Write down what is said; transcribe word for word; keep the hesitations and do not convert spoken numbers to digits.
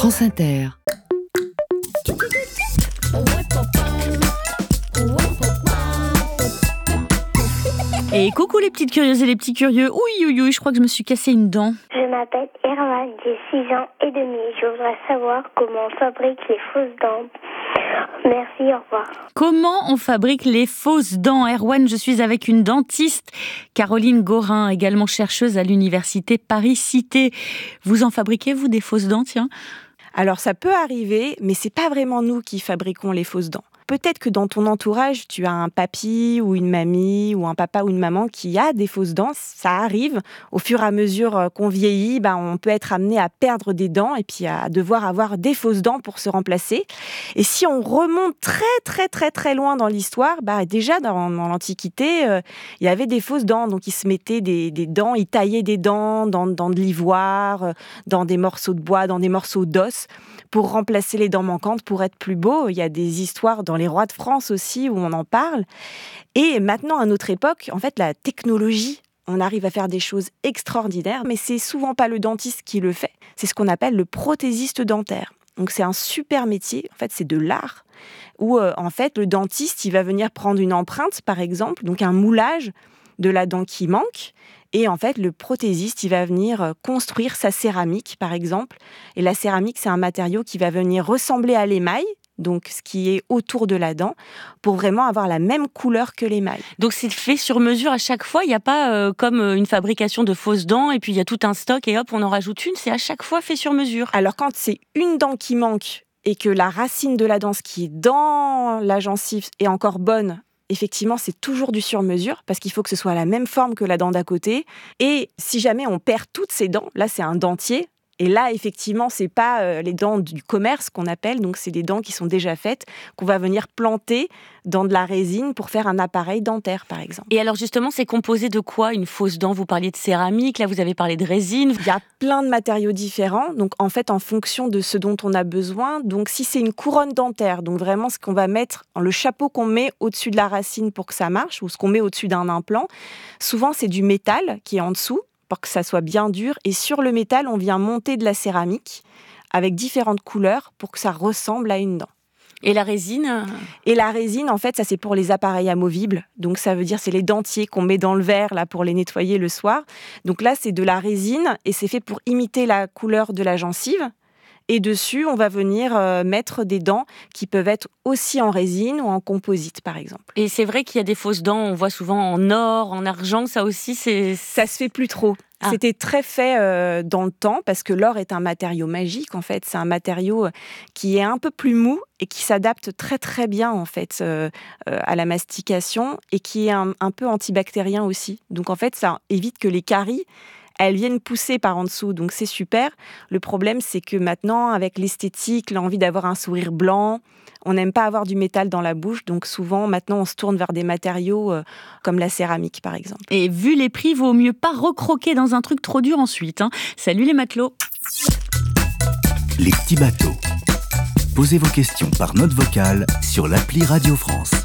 France Inter. Et coucou les petites curieuses et les petits curieux. Oui, oui, oui, je crois que je me suis cassé une dent. Je m'appelle Erwan, j'ai six ans et demi. Je voudrais savoir comment on fabrique les fausses dents. Merci, au revoir. Comment on fabrique les fausses dents? Erwan, je suis avec une dentiste, Caroline Gorin, également chercheuse à l'université Paris-Cité. Vous en fabriquez, vous, des fausses dents, tiens? Alors ça peut arriver, mais c'est pas vraiment nous qui fabriquons les fausses dents. Peut-être que dans ton entourage, tu as un papy ou une mamie ou un papa ou une maman qui a des fausses dents. Ça arrive. Au fur et à mesure qu'on vieillit, ben, on peut être amené à perdre des dents et puis à devoir avoir des fausses dents pour se remplacer. Et si on remonte très très très très loin dans l'histoire, ben, déjà dans, dans l'Antiquité, euh, il y avait des fausses dents. Donc ils se mettaient des, des dents, ils taillaient des dents dans, dans de l'ivoire, dans des morceaux de bois, dans des morceaux d'os pour remplacer les dents manquantes, pour être plus beau. Il y a des histoires dans les rois de France aussi où on en parle. Et maintenant, à notre époque, en fait, la technologie, on arrive à faire des choses extraordinaires, mais c'est souvent pas le dentiste qui le fait. C'est ce qu'on appelle le prothésiste dentaire. Donc c'est un super métier, en fait, c'est de l'art, où euh, en fait, le dentiste, il va venir prendre une empreinte, par exemple, donc un moulage de la dent qui manque. Et en fait, le prothésiste, il va venir construire sa céramique, par exemple. Et la céramique, c'est un matériau qui va venir ressembler à l'émail, donc ce qui est autour de la dent, pour vraiment avoir la même couleur que l'émail. Donc c'est fait sur mesure à chaque fois, il n'y a pas euh, comme une fabrication de fausses dents et puis il y a tout un stock et hop, on en rajoute une, c'est à chaque fois fait sur mesure. Alors quand c'est une dent qui manque et que la racine de la dent, ce qui est dans la gencive, est encore bonne, effectivement, c'est toujours du sur-mesure parce qu'il faut que ce soit la même forme que la dent d'à côté. Et si jamais on perd toutes ces dents, là, c'est un dentier. Et là, effectivement, c'est pas euh, les dents du commerce qu'on appelle, donc c'est des dents qui sont déjà faites, qu'on va venir planter dans de la résine pour faire un appareil dentaire, par exemple. Et alors justement, c'est composé de quoi, une fausse dent? Vous parliez de céramique, là vous avez parlé de résine. Il y a plein de matériaux différents, donc en fait, en fonction de ce dont on a besoin. Donc si c'est une couronne dentaire, donc vraiment ce qu'on va mettre, le chapeau qu'on met au-dessus de la racine pour que ça marche, ou ce qu'on met au-dessus d'un implant, souvent c'est du métal qui est en dessous, pour que ça soit bien dur. Et sur le métal, on vient monter de la céramique avec différentes couleurs pour que ça ressemble à une dent. Et la résine? Et la résine, en fait, ça c'est pour les appareils amovibles. Donc ça veut dire c'est les dentiers qu'on met dans le verre là pour les nettoyer le soir. Donc là, c'est de la résine et c'est fait pour imiter la couleur de la gencive. Et dessus, on va venir euh, mettre des dents qui peuvent être aussi en résine ou en composite, par exemple. Et c'est vrai qu'il y a des fausses dents, on voit souvent en or, en argent, ça aussi, c'est... Ça se fait plus trop. Ah. C'était très fait euh, dans le temps, parce que l'or est un matériau magique, en fait. C'est un matériau qui est un peu plus mou et qui s'adapte très, très bien, en fait, euh, euh, à la mastication et qui est un, un peu antibactérien aussi. Donc, en fait, ça évite que les caries elles viennent pousser par en dessous, donc c'est super. Le problème, c'est que maintenant, avec l'esthétique, l'envie d'avoir un sourire blanc, on n'aime pas avoir du métal dans la bouche, donc souvent, maintenant, on se tourne vers des matériaux euh, comme la céramique, par exemple. Et vu les prix, vaut mieux pas recroquer dans un truc trop dur ensuite. Hein. Salut les matelots. Les petits bateaux. Posez vos questions par note vocale sur l'appli Radio France.